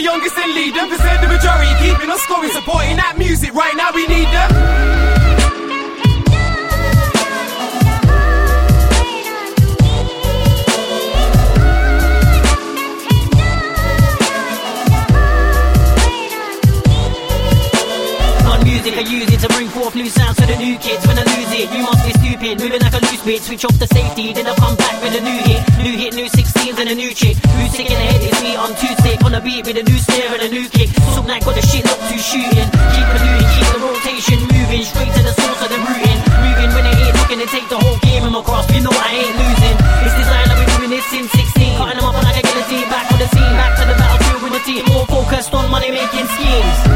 the youngest and lead them. Cause they're the majority, keeping us scoring, supporting that music. Right now we need them. Music, I use it to bring forth new sounds to the new kids. When I lose it, you must be stupid. Moving like a loose bit, switch off the safety, then I come back with a new hit, new 16s and a new chick. Who's sick in the head is me, I'm too sick. On the beat with a new snare and a new kick. Some night got the shit up to shooting. Keep polluting, keep the rotation moving. Straight to the source of the rooting. Moving when it ain't looking to take the whole game in my grasp. You know I ain't losing. It's design, I've been doing this since 16. Cutting them up like a guillotine. Back on the scene, back to the battlefield with the team. More focused on money making schemes.